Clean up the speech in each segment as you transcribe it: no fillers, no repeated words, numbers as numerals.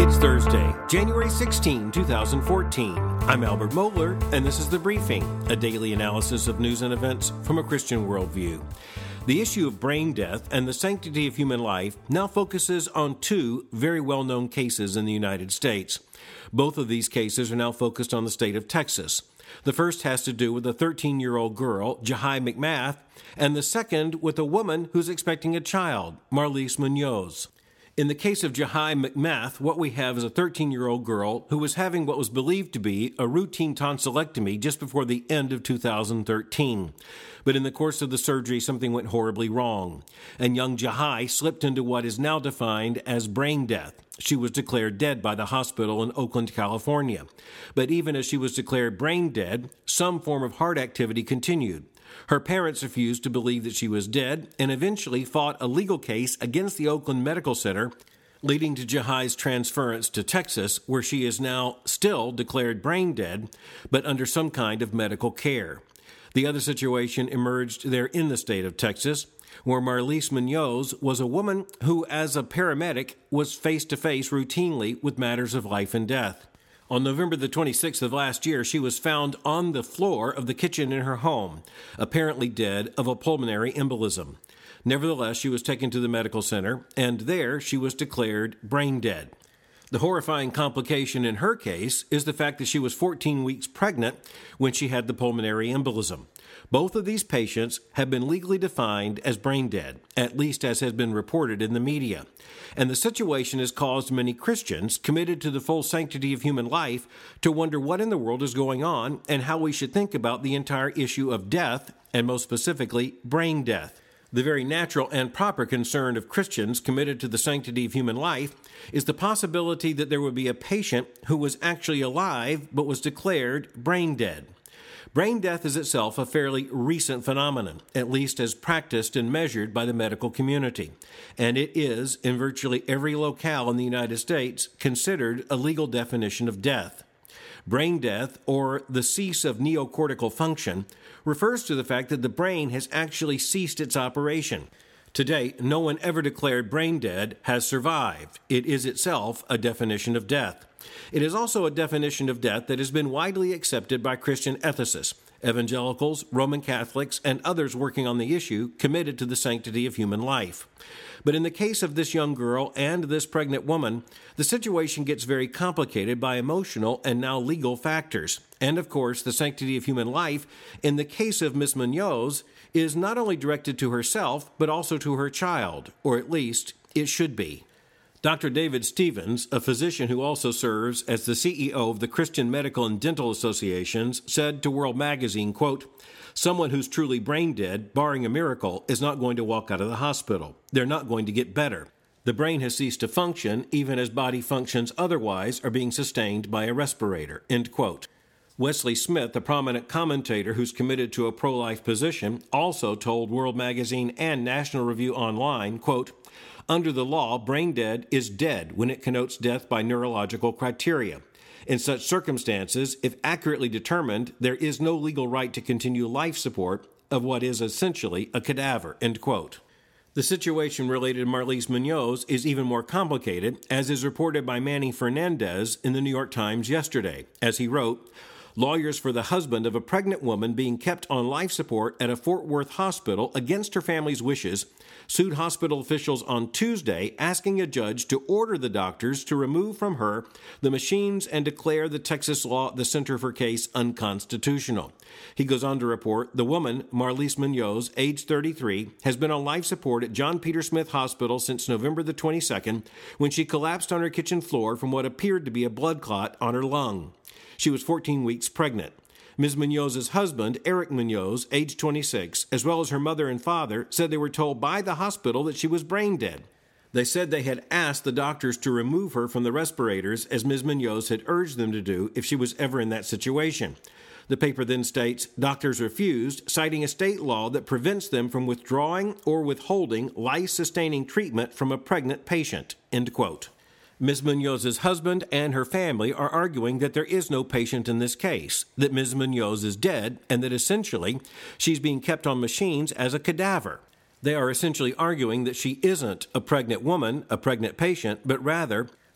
It's Thursday, January 16, 2014. I'm Albert Mohler, and this is The Briefing, a daily analysis of news and events from a Christian worldview. The issue of brain death and the sanctity of human life now focuses on two very well-known cases in the United States. Both of these cases are now focused on the state of Texas. The first has to do with a 13-year-old girl, Jahi McMath, and the second with a woman who's expecting a child, Marlise Munoz. In the case of Jahi McMath, what we have is a 13-year-old girl who was having what was believed to be a routine tonsillectomy just before the end of 2013. But in the course of the surgery, something went horribly wrong, and young Jahi slipped into what is now defined as brain death. She was declared dead by the hospital in Oakland, California. But even as she was declared brain dead, some form of heart activity continued. Her parents refused to believe that she was dead and eventually fought a legal case against the Oakland Medical Center, leading to Jahi's transference to Texas, where she is now still declared brain dead, but under some kind of medical care. The other situation emerged there in the state of Texas, where Marlise Munoz was a woman who, as a paramedic, was face-to-face routinely with matters of life and death. On November the 26th of last year, she was found on the floor of the kitchen in her home, apparently dead of a pulmonary embolism. Nevertheless, she was taken to the medical center, and there she was declared brain dead. The horrifying complication in her case is the fact that she was 14 weeks pregnant when she had the pulmonary embolism. Both of these patients have been legally defined as brain dead, at least as has been reported in the media. And the situation has caused many Christians committed to the full sanctity of human life to wonder what in the world is going on and how we should think about the entire issue of death, and most specifically, brain death. The very natural and proper concern of Christians committed to the sanctity of human life is the possibility that there would be a patient who was actually alive but was declared brain dead. Brain death is itself a fairly recent phenomenon, at least as practiced and measured by the medical community, and it is, in virtually every locale in the United States, considered a legal definition of death. Brain death, or the cease of neocortical function, refers to the fact that the brain has actually ceased its operation. To date, no one ever declared brain dead has survived. It is itself a definition of death. It is also a definition of death that has been widely accepted by Christian ethicists, evangelicals, Roman Catholics, and others working on the issue committed to the sanctity of human life. But in the case of this young girl and this pregnant woman, the situation gets very complicated by emotional and now legal factors. And of course, the sanctity of human life, in the case of Ms. Munoz, is not only directed to herself, but also to her child, or at least it should be. Dr. David Stevens, a physician who also serves as the CEO of the Christian Medical and Dental Associations, said to World Magazine, quote, "Someone who's truly brain dead, barring a miracle, is not going to walk out of the hospital. They're not going to get better. The brain has ceased to function, even as body functions otherwise are being sustained by a respirator," end quote. Wesley Smith, a prominent commentator who's committed to a pro-life position, also told World Magazine and National Review Online, quote, "Under the law, brain dead is dead when it connotes death by neurological criteria. In such circumstances, if accurately determined, there is no legal right to continue life support of what is essentially a cadaver," end quote. The situation related to Marlise Munoz is even more complicated, as is reported by Manny Fernandez in the New York Times yesterday, as he wrote, "Lawyers for the husband of a pregnant woman being kept on life support at a Fort Worth hospital against her family's wishes sued hospital officials on Tuesday, asking a judge to order the doctors to remove from her the machines and declare the Texas law the Center for Case unconstitutional." He goes on to report, the woman, Marlise Munoz, age 33, has been on life support at John Peter Smith Hospital since November the 22nd, when she collapsed on her kitchen floor from what appeared to be a blood clot on her lung. She was 14 weeks pregnant. Ms. Munoz's husband, Eric Munoz, age 26, as well as her mother and father, said they were told by the hospital that she was brain dead. They said they had asked the doctors to remove her from the respirators, as Ms. Munoz had urged them to do if she was ever in that situation. The paper then states, doctors refused, citing a state law that prevents them from withdrawing or withholding life-sustaining treatment from a pregnant patient, end quote. Ms. Munoz's husband and her family are arguing that there is no patient in this case, that Ms. Munoz is dead, and that essentially she's being kept on machines as a cadaver. They are essentially arguing that she isn't a pregnant woman, a pregnant patient, but rather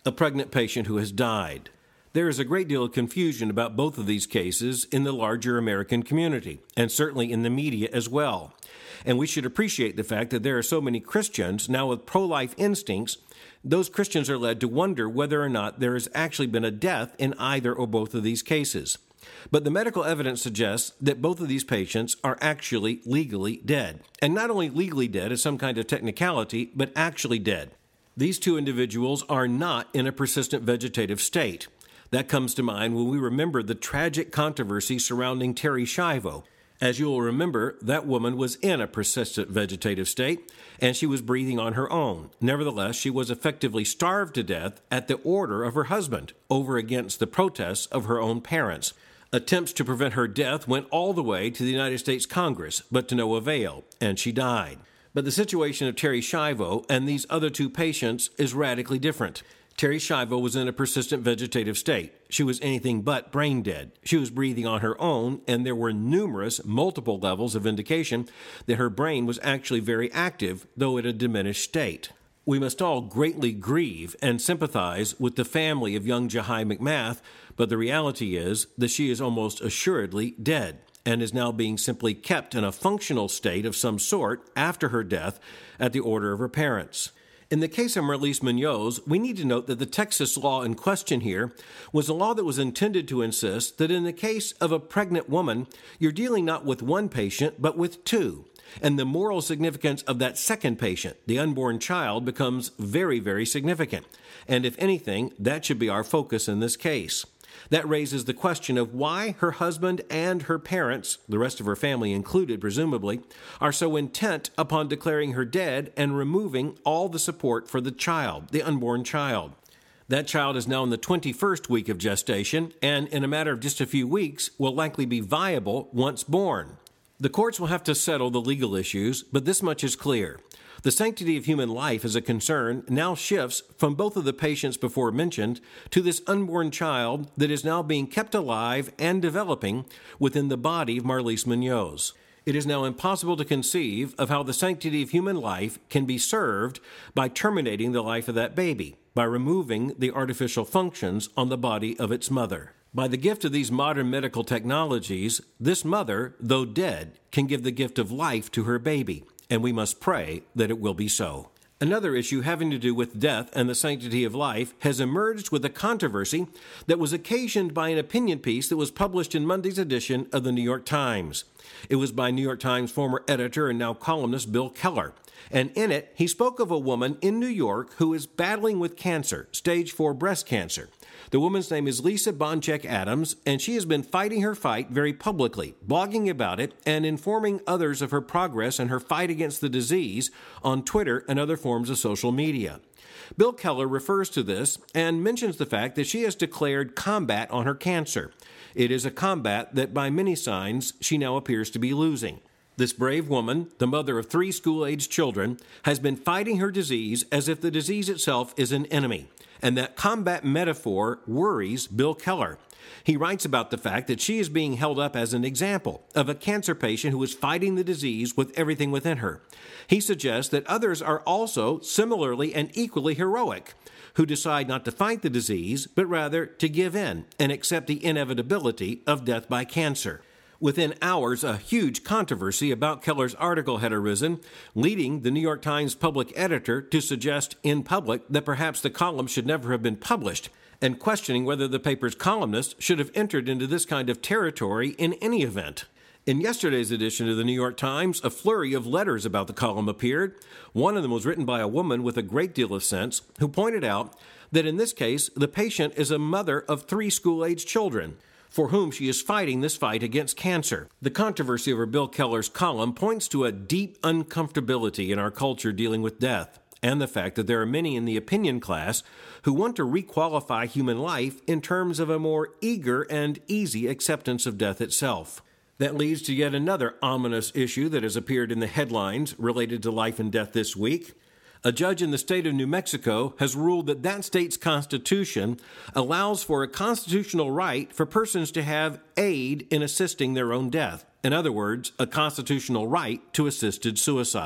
a pregnant patient who has died. There is a great deal of confusion about both of these cases in the larger American community, and certainly in the media as well. And we should appreciate the fact that there are so many Christians now with pro-life instincts. Those Christians are led to wonder whether or not there has actually been a death in either or both of these cases. But the medical evidence suggests that both of these patients are actually legally dead. And not only legally dead as some kind of technicality, but actually dead. These two individuals are not in a persistent vegetative state. That comes to mind when we remember the tragic controversy surrounding Terri Schiavo. As you will remember, that woman was in a persistent vegetative state, and she was breathing on her own. Nevertheless, she was effectively starved to death at the order of her husband, over against the protests of her own parents. Attempts to prevent her death went all the way to the United States Congress, but to no avail, and she died. But the situation of Terri Schiavo and these other two patients is radically different. Terri Schiavo was in a persistent vegetative state. She was anything but brain dead. She was breathing on her own, and there were multiple levels of indication that her brain was actually very active, though at a diminished state. We must all greatly grieve and sympathize with the family of young Jahai McMath, but the reality is that she is almost assuredly dead and is now being simply kept in a functional state of some sort after her death at the order of her parents. In the case of Marlise Munoz, we need to note that the Texas law in question here was a law that was intended to insist that in the case of a pregnant woman, you're dealing not with one patient, but with two. And the moral significance of that second patient, the unborn child, becomes very, very significant. And if anything, that should be our focus in this case. That raises the question of why her husband and her parents, the rest of her family included presumably, are so intent upon declaring her dead and removing all the support for the child, the unborn child. That child is now in the 21st week of gestation and in a matter of just a few weeks will likely be viable once born. The courts will have to settle the legal issues, but this much is clear. The sanctity of human life as a concern now shifts from both of the patients before mentioned to this unborn child that is now being kept alive and developing within the body of Marlise Munoz. It is now impossible to conceive of how the sanctity of human life can be served by terminating the life of that baby, by removing the artificial functions on the body of its mother. By the gift of these modern medical technologies, this mother, though dead, can give the gift of life to her baby, and we must pray that it will be so. Another issue having to do with death and the sanctity of life has emerged with a controversy that was occasioned by an opinion piece that was published in Monday's edition of the New York Times. It was by New York Times former editor and now columnist Bill Keller. And in it, he spoke of a woman in New York who is battling with cancer, stage 4 breast cancer. The woman's name is Lisa Boncheck Adams, and she has been fighting her fight very publicly, blogging about it and informing others of her progress and her fight against the disease on Twitter and other forms of social media. Bill Keller refers to this and mentions the fact that she has declared combat on her cancer. It is a combat that by many signs she now appears to be losing. This brave woman, the mother of 3 school-aged children, has been fighting her disease as if the disease itself is an enemy. And that combat metaphor worries Bill Keller. He writes about the fact that she is being held up as an example of a cancer patient who is fighting the disease with everything within her. He suggests that others are also similarly and equally heroic, who decide not to fight the disease, but rather to give in and accept the inevitability of death by cancer. Within hours, a huge controversy about Keller's article had arisen, leading the New York Times public editor to suggest in public that perhaps the column should never have been published, and questioning whether the paper's columnist should have entered into this kind of territory in any event. In yesterday's edition of the New York Times, a flurry of letters about the column appeared. One of them was written by a woman with a great deal of sense, who pointed out that in this case, the patient is a mother of 3 school-aged children, for whom she is fighting this fight against cancer. The controversy over Bill Keller's column points to a deep uncomfortability in our culture dealing with death, and the fact that there are many in the opinion class who want to requalify human life in terms of a more eager and easy acceptance of death itself. That leads to yet another ominous issue that has appeared in the headlines related to life and death this week. A judge in the state of New Mexico has ruled that that state's constitution allows for a constitutional right for persons to have aid in assisting their own death. In other words, a constitutional right to assisted suicide.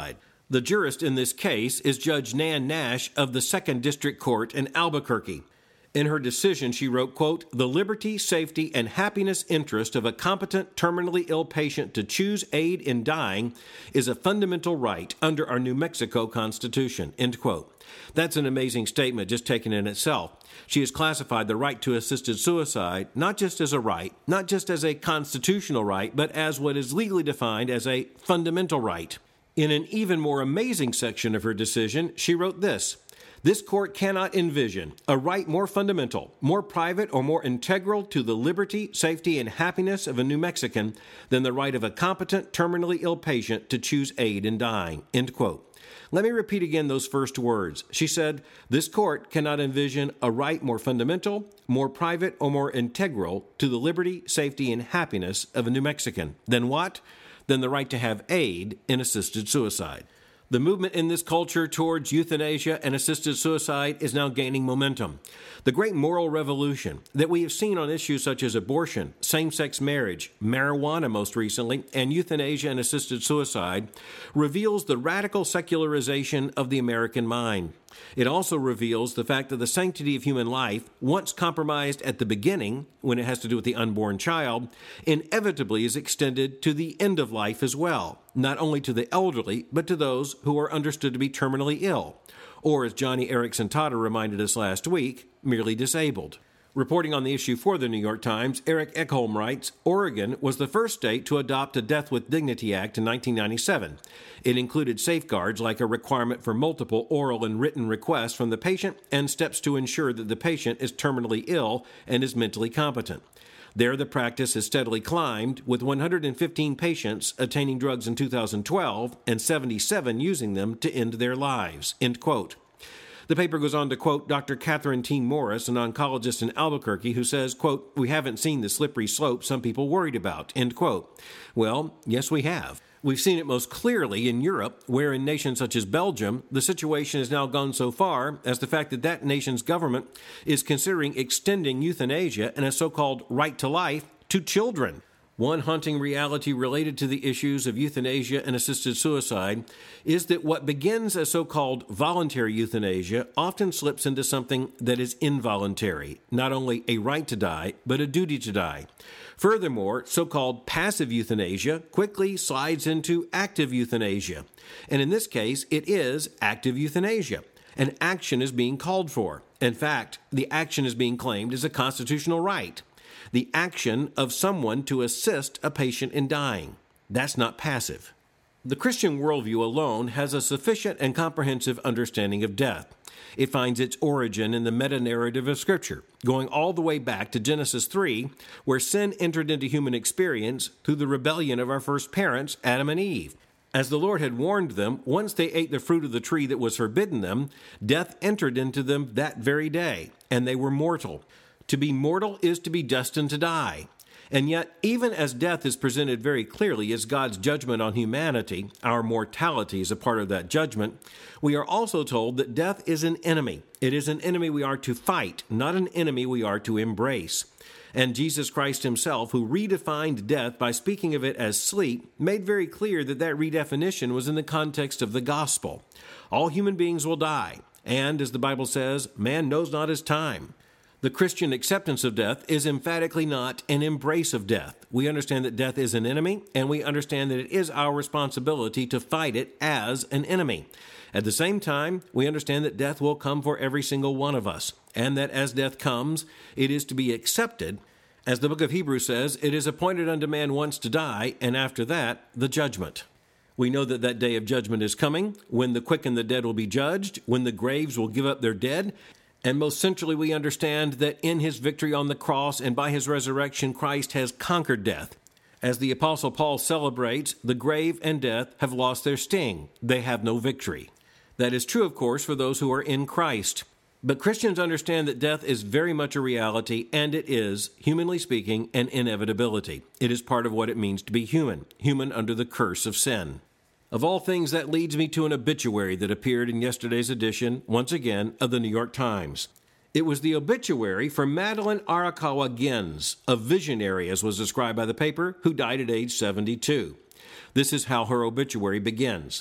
The jurist in this case is Judge Nan Nash of the 2nd District Court in Albuquerque. In her decision, she wrote, quote, "The liberty, safety, and happiness interest of a competent, terminally ill patient to choose aid in dying is a fundamental right under our New Mexico Constitution," end quote. That's an amazing statement just taken in itself. She has classified the right to assisted suicide not just as a right, not just as a constitutional right, but as what is legally defined as a fundamental right. In an even more amazing section of her decision, she wrote this: "This court cannot envision a right more fundamental, more private, or more integral to the liberty, safety, and happiness of a New Mexican than the right of a competent, terminally ill patient to choose aid in dying," end quote. Let me repeat again those first words. She said, "This court cannot envision a right more fundamental, more private, or more integral to the liberty, safety, and happiness of a New Mexican than what? Than the right to have aid in assisted suicide." The movement in this culture towards euthanasia and assisted suicide is now gaining momentum. The great moral revolution that we have seen on issues such as abortion, same-sex marriage, marijuana most recently, and euthanasia and assisted suicide reveals the radical secularization of the American mind. It also reveals the fact that the sanctity of human life, once compromised at the beginning, when it has to do with the unborn child, inevitably is extended to the end of life as well, not only to the elderly, but to those who are understood to be terminally ill, or as Johnny Erickson Tata reminded us last week, merely disabled. Reporting on the issue for the New York Times, Eric Ekholm writes, "Oregon was the first state to adopt a Death with Dignity Act in 1997. It included safeguards like a requirement for multiple oral and written requests from the patient and steps to ensure that the patient is terminally ill and is mentally competent. There, the practice has steadily climbed, with 115 patients attaining drugs in 2012 and 77 using them to end their lives," end quote. The paper goes on to quote Dr. Catherine T. Morris, an oncologist in Albuquerque, who says, quote, "We haven't seen the slippery slope some people worried about," end quote. Well, yes, we have. We've seen it most clearly in Europe, where in nations such as Belgium, the situation has now gone so far as the fact that that nation's government is considering extending euthanasia and a so-called right to life to children. One haunting reality related to the issues of euthanasia and assisted suicide is that what begins as so-called voluntary euthanasia often slips into something that is involuntary, not only a right to die, but a duty to die. Furthermore, so-called passive euthanasia quickly slides into active euthanasia. And in this case, it is active euthanasia. An action is being called for. In fact, the action is being claimed as a constitutional right. The action of someone to assist a patient in dying. That's not passive. The Christian worldview alone has a sufficient and comprehensive understanding of death. It finds its origin in the meta-narrative of Scripture, going all the way back to Genesis 3, where sin entered into human experience through the rebellion of our first parents, Adam and Eve. As the Lord had warned them, once they ate the fruit of the tree that was forbidden them, death entered into them that very day, and they were mortal. To be mortal is to be destined to die. And yet, even as death is presented very clearly as God's judgment on humanity, our mortality is a part of that judgment, we are also told that death is an enemy. It is an enemy we are to fight, not an enemy we are to embrace. And Jesus Christ himself, who redefined death by speaking of it as sleep, made very clear that that redefinition was in the context of the gospel. All human beings will die, and, as the Bible says, man knows not his time. The Christian acceptance of death is emphatically not an embrace of death. We understand that death is an enemy, and we understand that it is our responsibility to fight it as an enemy. At the same time, we understand that death will come for every single one of us, and that as death comes, it is to be accepted. As the book of Hebrews says, it is appointed unto man once to die, and after that, the judgment. We know that that day of judgment is coming, when the quick and the dead will be judged, when the graves will give up their dead. And most centrally, we understand that in his victory on the cross and by his resurrection, Christ has conquered death. As the Apostle Paul celebrates, the grave and death have lost their sting. They have no victory. That is true, of course, for those who are in Christ. But Christians understand that death is very much a reality, and it is, humanly speaking, an inevitability. It is part of what it means to be human, human under the curse of sin. Of all things, that leads me to an obituary that appeared in yesterday's edition, once again, of the New York Times. It was the obituary for Madeline Arakawa Gens, a visionary, as was described by the paper, who died at age 72. This is how her obituary begins.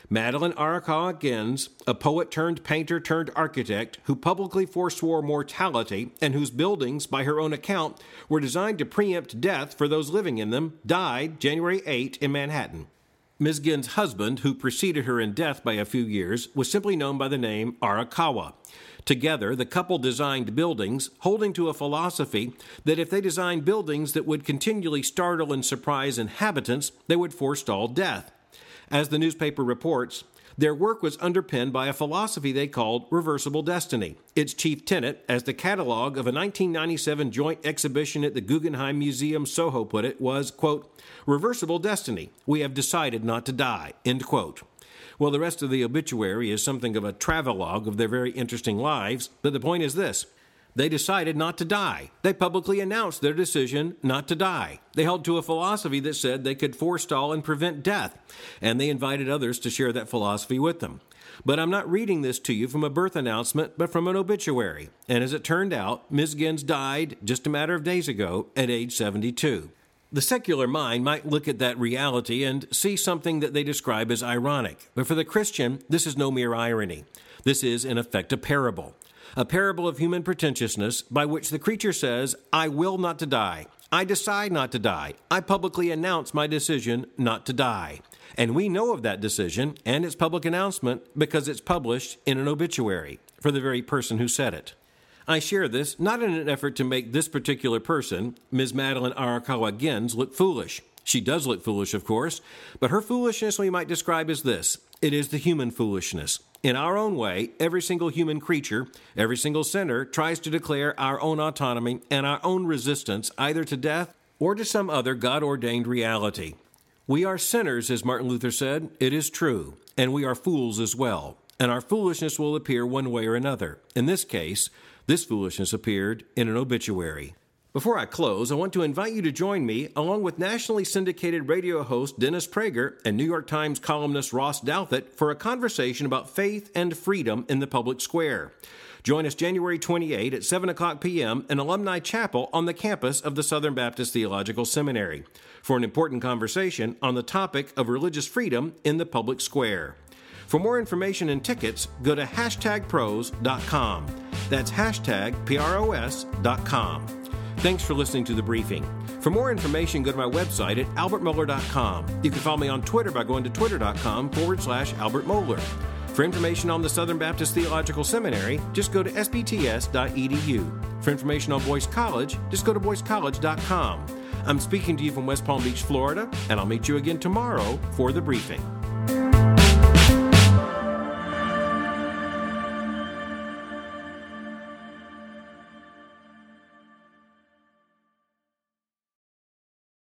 Madeline Arakawa Gins, a poet turned painter turned architect who publicly forswore mortality and whose buildings, by her own account, were designed to preempt death for those living in them, died January 8 in Manhattan. Ms. Gins' husband, who preceded her in death by a few years, was simply known by the name Arakawa. Together, the couple designed buildings, holding to a philosophy that if they designed buildings that would continually startle and surprise inhabitants, they would forestall death. As the newspaper reports, their work was underpinned by a philosophy they called reversible destiny. Its chief tenet, as the catalog of a 1997 joint exhibition at the Guggenheim Museum, Soho, put it, was, quote, reversible destiny. We have decided not to die, end quote. Well, the rest of the obituary is something of a travelogue of their very interesting lives, but the point is this. They decided not to die. They publicly announced their decision not to die. They held to a philosophy that said they could forestall and prevent death, and they invited others to share that philosophy with them. But I'm not reading this to you from a birth announcement, but from an obituary. And as it turned out, Ms. Gins died just a matter of days ago at age 72. The secular mind might look at that reality and see something that they describe as ironic. But for the Christian, this is no mere irony. This is, in effect, a parable of human pretentiousness by which the creature says, I will not to die. I decide not to die. I publicly announce my decision not to die. And we know of that decision and its public announcement because it's published in an obituary for the very person who said it. I share this not in an effort to make this particular person, Ms. Madeline Arakawa Gins, look foolish. She does look foolish, of course, but her foolishness we might describe as this. It is the human foolishness. In our own way, every single human creature, every single sinner, tries to declare our own autonomy and our own resistance either to death or to some other God-ordained reality. We are sinners, as Martin Luther said. It is true. And we are fools as well. And our foolishness will appear one way or another. In this case, this foolishness appeared in an obituary. Before I close, I want to invite you to join me, along with nationally syndicated radio host Dennis Prager and New York Times columnist Ross Douthat, for a conversation about faith and freedom in the public square. Join us January 28 at 7 o'clock p.m. in Alumni Chapel on the campus of the Southern Baptist Theological Seminary for an important conversation on the topic of religious freedom in the public square. For more information and tickets, go to hashtagpros.com. That's hashtagpros.com. Thanks for listening to The Briefing. For more information, go to my website at albertmohler.com. You can follow me on Twitter by going to twitter.com/Albert Mohler. For information on the Southern Baptist Theological Seminary, just go to sbts.edu. For information on Boyce College, just go to boycecollege.com. I'm speaking to you from West Palm Beach, Florida, and I'll meet you again tomorrow for The Briefing.